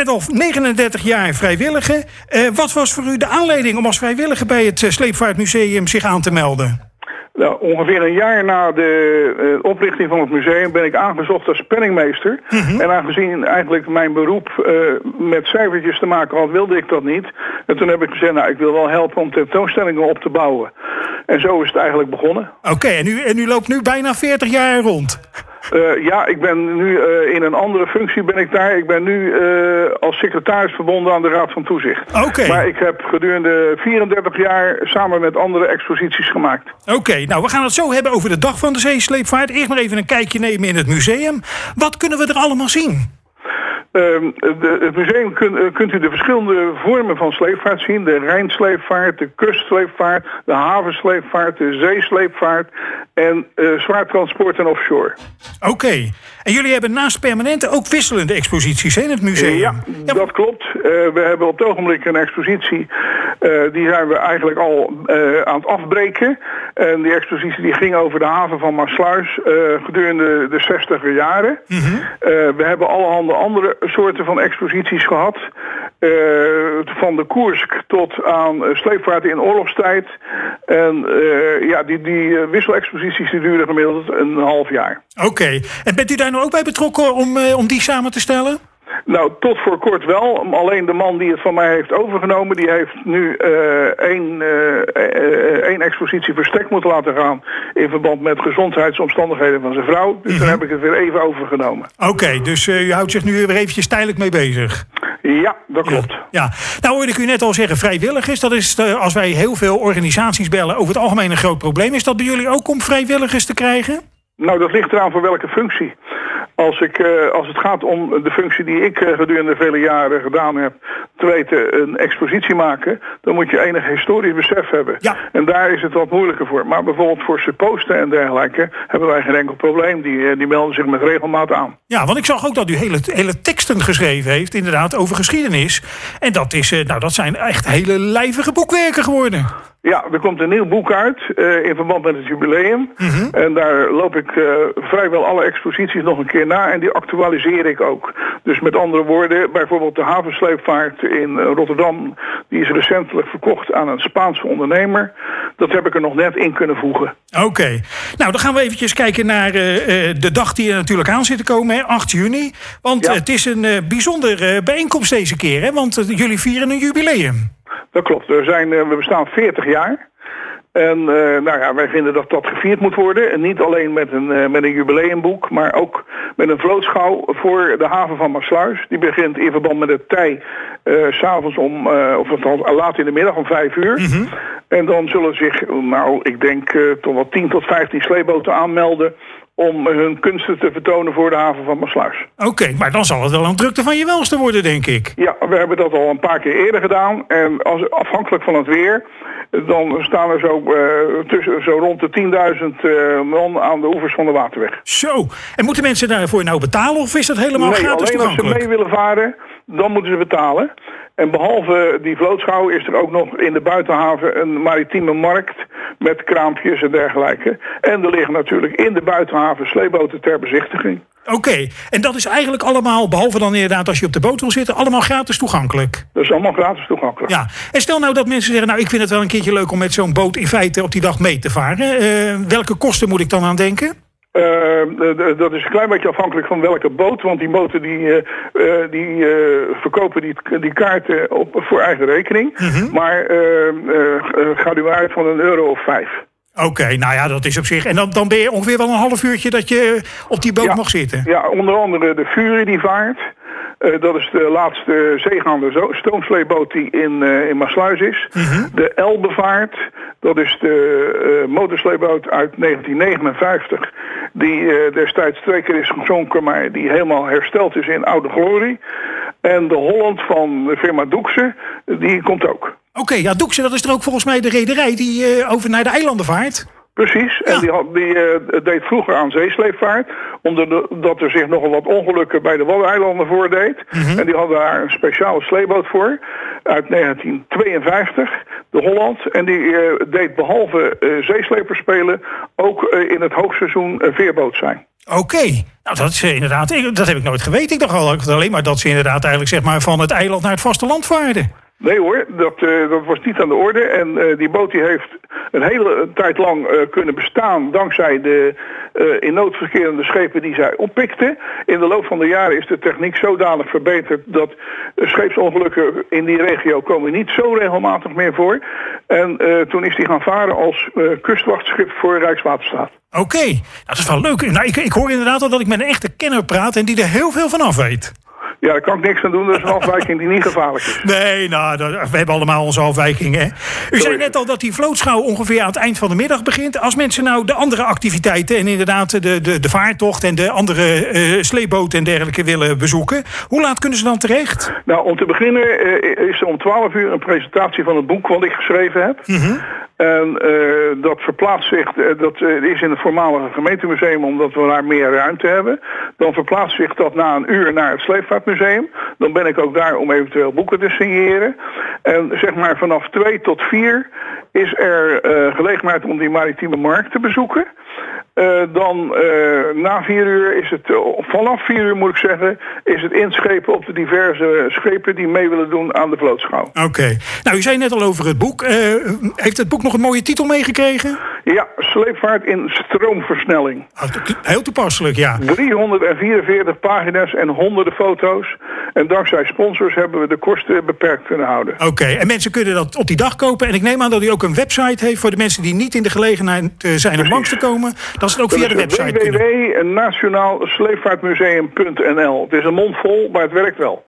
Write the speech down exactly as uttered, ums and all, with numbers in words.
bent al negenendertig jaar vrijwilliger. Uh, wat was voor u de aanleiding om als vrijwilliger bij het Sleepvaartmuseum zich aan te melden? Nou, ongeveer een jaar na de uh, oprichting van het museum ben ik aangezocht als penningmeester. Mm-hmm. En aangezien eigenlijk mijn beroep uh, met cijfertjes te maken had, wilde ik dat niet. En toen heb ik gezegd, nou, ik wil wel helpen om tentoonstellingen op te bouwen. En zo is het eigenlijk begonnen. Oké, okay, en, u, en u loopt nu bijna veertig jaar rond. Uh, ja, ik ben nu uh, in een andere functie ben ik daar. Ik ben nu uh, als secretaris verbonden aan de Raad van Toezicht. Oké. Okay. Maar ik heb gedurende vierendertig jaar samen met andere exposities gemaakt. Oké, okay, nou we gaan het zo hebben over de Dag van de Zeesleepvaart. Eerst maar even een kijkje nemen in het museum. Wat kunnen we er allemaal zien? Uh, de, het museum kun, uh, kunt u de verschillende vormen van sleepvaart zien. De Rijnsleepvaart, de kustsleepvaart, de havensleepvaart, de zeesleepvaart en uh, zwaartransport en offshore. Oké. Okay. En jullie hebben naast permanente ook wisselende exposities hè, in het museum? Ja, ja, dat klopt. Uh, we hebben op het ogenblik een expositie. Uh, die zijn we eigenlijk al uh, aan het afbreken. En die expositie die ging over de haven van Maassluis uh, gedurende de zestiger jaren. Mm-hmm. Uh, we hebben allerhande andere soorten van exposities gehad. Uh, van de Koersk tot aan uh, sleepvaart in oorlogstijd. En uh, ja, die, die uh, wisselexposities die duren gemiddeld een half jaar. Oké. Okay. En bent u daar nou ook bij betrokken om, uh, om die samen te stellen? Nou, tot voor kort wel. Alleen de man die het van mij heeft overgenomen, die heeft nu uh, één, uh, uh, één expositie verstek moeten laten gaan in verband met gezondheidsomstandigheden van zijn vrouw. Dus mm-hmm. Daar heb ik het weer even overgenomen. Oké, okay, dus uh, u houdt zich nu weer eventjes tijdelijk mee bezig. Ja, dat klopt. Ja, ja. Nou hoorde ik u net al zeggen vrijwilligers. Dat is, uh, als wij heel veel organisaties bellen, over het algemeen een groot probleem. Is dat bij jullie ook om vrijwilligers te krijgen? Nou, dat ligt eraan voor welke functie. Als, ik, uh, als het gaat om de functie die ik uh, gedurende vele jaren gedaan heb, te weten een expositie maken, dan moet je enig historisch besef hebben. Ja. En daar is het wat moeilijker voor. Maar bijvoorbeeld voor supposten en dergelijke hebben wij geen enkel probleem. Die, uh, die melden zich met regelmaat aan. Ja, want ik zag ook dat u hele, hele teksten geschreven heeft, inderdaad, over geschiedenis. En dat, is, uh, nou, dat zijn echt hele lijvige boekwerken geworden. Ja, er komt een nieuw boek uit uh, in verband met het jubileum. Mm-hmm. En daar loop ik uh, vrijwel alle exposities nog een keer na en die actualiseer ik ook. Dus met andere woorden, bijvoorbeeld de havensleepvaart in uh, Rotterdam, die is recentelijk verkocht aan een Spaanse ondernemer. Dat heb ik er nog net in kunnen voegen. Oké. Okay. Nou, dan gaan we eventjes kijken naar uh, de dag die er natuurlijk aan zit te komen, hè, acht juni. Want ja. uh, het is een uh, bijzondere bijeenkomst deze keer, hè? Want uh, jullie vieren een jubileum. Dat klopt. We, zijn, we bestaan veertig jaar. En uh, nou ja, wij vinden dat dat gevierd moet worden. En niet alleen met een, uh, met een jubileumboek, maar ook met een vlootschouw voor de haven van Maassluis. Die begint in verband met het tij uh, 's avonds om, uh, of althans laat in de middag om vijf uur. Mm-hmm. En dan zullen zich, nou ik denk uh, toch wel tien tot vijftien sleeboten aanmelden om hun kunsten te vertonen voor de haven van Maassluis. Oké, okay, maar dan zal het wel een drukte van je welste worden, denk ik. Ja, we hebben dat al een paar keer eerder gedaan. En als, afhankelijk van het weer, dan staan er zo, uh, tussen, zo rond de tienduizend uh, man aan de oevers van de Waterweg. Zo, en moeten mensen daarvoor nou betalen of is dat helemaal nee, gratis alleen als ze mee willen varen, dan moeten ze betalen. En behalve die vlootschouw is er ook nog in de buitenhaven een maritieme markt met kraampjes en dergelijke. En er liggen natuurlijk in de buitenhaven sleeboten ter bezichtiging. Oké, okay. En dat is eigenlijk allemaal, behalve dan inderdaad als je op de boot wil zitten, allemaal gratis toegankelijk? Dat is allemaal gratis toegankelijk. Ja, en stel nou dat mensen zeggen, nou ik vind het wel een keertje leuk om met zo'n boot in feite op die dag mee te varen. Uh, welke kosten moet ik dan aan denken? Uh, dat is een klein beetje afhankelijk van welke boot. Want die boten die, uh, uh, die uh, verkopen die, die kaarten op, voor eigen rekening. Mm-hmm. Maar uh, uh, gaat u uit van een euro of vijf. Oké, okay, nou ja, dat is op zich. En dan, dan ben je ongeveer wel een half uurtje dat je op die boot ja, mag zitten. Ja, onder andere de Fury die vaart. Uh, dat is de laatste zeegaande stoomsleeboot die in, uh, in Maassluis is. Mm-hmm. De Elbevaart, dat is de uh, motorsleeboot uit negentien negenenvijftig. Die uh, destijds twee keer is gezonken, maar die helemaal hersteld is in oude glorie. En de Holland van de firma Doekse, die komt ook. Oké, okay, ja, Doekse, dat is er ook volgens mij de rederij die uh, over naar de eilanden vaart. Precies, ja. En die, had, die uh, deed vroeger aan zeesleepvaart, omdat er zich nogal wat ongelukken bij de Waddeneilanden voordeed. Mm-hmm. En die hadden daar een speciale sleeboot voor, uit negentien tweeënvijftig, de Holland. En die uh, deed behalve uh, zeesleper spelen ook uh, in het hoogseizoen uh, veerboot zijn. Oké, okay. Nou dat is inderdaad, dat heb ik nooit geweten. Ik dacht al, alleen maar dat ze inderdaad eigenlijk zeg maar van het eiland naar het vasteland vaarden. Nee hoor, dat, uh, dat was niet aan de orde. En uh, die boot die heeft een hele tijd lang uh, kunnen bestaan dankzij de uh, in nood verkerende schepen die zij oppikte. In de loop van de jaren is de techniek zodanig verbeterd dat uh, scheepsongelukken in die regio komen niet zo regelmatig meer voor. En uh, toen is die gaan varen als uh, kustwachtschip voor Rijkswaterstaat. Oké, okay. Nou, dat is wel leuk. Nou, ik, ik hoor inderdaad al dat ik met een echte kenner praat en die er heel veel van af weet. Ja, daar kan ik niks aan doen. Dat is een afwijking die niet gevaarlijk is. Nee, nou, dat, we hebben allemaal onze afwijkingen. Hè? U Sorry. zei net al dat die vlootschouw ongeveer aan het eind van de middag begint. Als mensen nou de andere activiteiten en inderdaad de, de, de vaartocht en de andere uh, sleepboten en dergelijke willen bezoeken, hoe laat kunnen ze dan terecht? Nou, om te beginnen uh, is er om twaalf uur een presentatie van het boek wat ik geschreven heb. Mm-hmm. En uh, dat verplaatst zich, uh, dat uh, is in het voormalige gemeentemuseum omdat we daar meer ruimte hebben. Dan verplaatst zich dat na een uur naar het Sleepvaartmuseum. Dan ben ik ook daar om eventueel boeken te signeren. En zeg maar vanaf twee tot vier is er uh, gelegenheid om die maritieme markt te bezoeken. Uh, dan uh, na vier uur is het, uh, vanaf vier uur moet ik zeggen, is het inschepen op de diverse schepen die mee willen doen aan de vlootschouw. Oké. Okay. Nou, u zei net al over het boek. Uh, heeft het boek nog een mooie titel meegekregen? Ja, Sleepvaart in stroomversnelling. Oh, heel toepasselijk, ja. driehonderdvierenveertig pagina's en honderden foto's. En dankzij sponsors hebben we de kosten beperkt kunnen houden. Oké, okay. En mensen kunnen dat op die dag kopen. En ik neem aan dat u ook een website heeft voor de mensen die niet in de gelegenheid zijn om langs te komen. Dat is het ook via de website w w w punt nationaal sleepvaartmuseum punt n l. Het is een mond vol, maar het werkt wel.